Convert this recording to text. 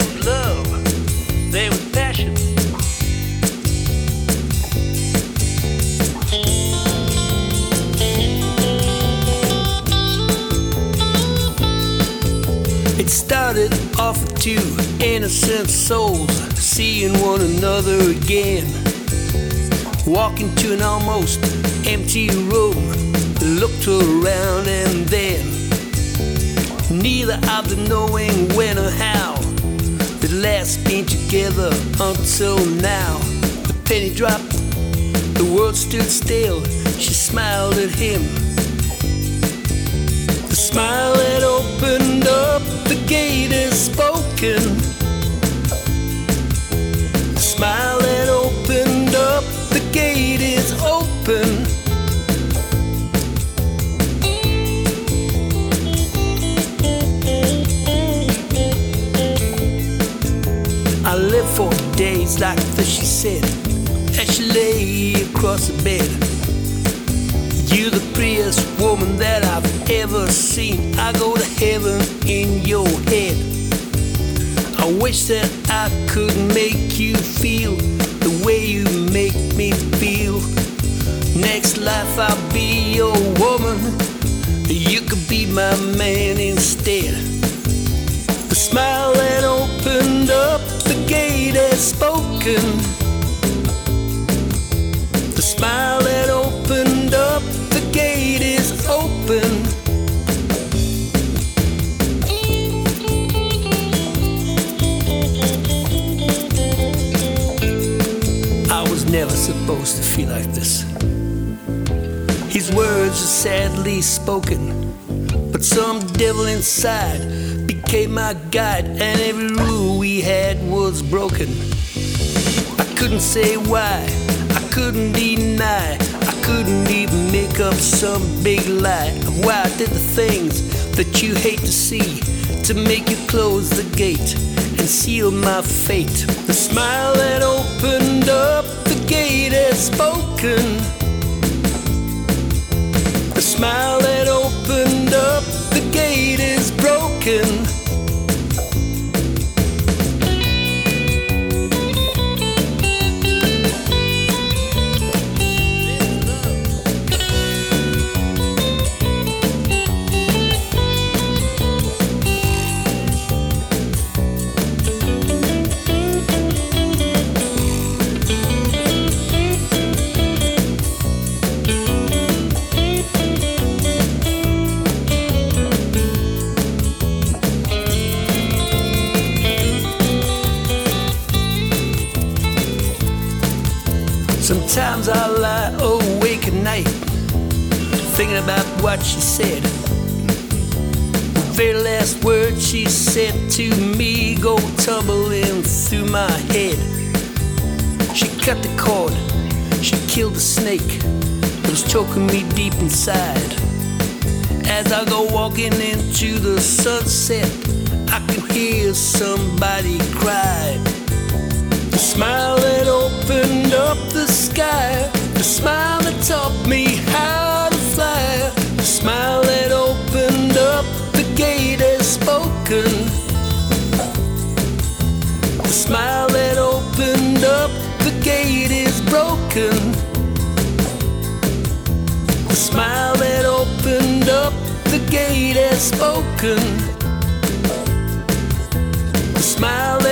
with love, there with passion. It started off with two innocent souls seeing one another again. Walking to an almost empty room, looked around and then neither of them knowing when or how they'd last been together until now. The penny dropped, the world stood still. She smiled at him. The smile had opened up, the gate is spoken. The smile had opened up, the gate is open. I lived for days like this, she said, as she lay across the bed. You're the prettiest woman that I've ever seen. I go to heaven in your head. I wish that I could make you feel the way you make me feel. Next life I'll be your woman. You could be my man instead. The smile that opened up, the gate has spoken. The smile that opened up, the gate is open. I was never supposed to feel like this. His words are sadly spoken, but some devil inside became my guide, and every rule we had was broken. I couldn't say why, I couldn't deny, I couldn't even make up some big lie of why I did the things that you hate to see, to make you close the gate and seal my fate. The smile that opened up, the gate has spoken. The smile that opened up, the gate is broken. Sometimes I lie awake at night, thinking about what she said. The very last word she said to me go tumbling through my head. She cut the cord, she killed the snake that was choking me deep inside. As I go walking into the sunset, I can hear somebody cry. The smile that opened up the sky, the smile that taught me how to fly. The smile that opened up, the gate has spoken. The smile that opened up, the gate is broken. The smile that opened up, the gate has spoken. The smile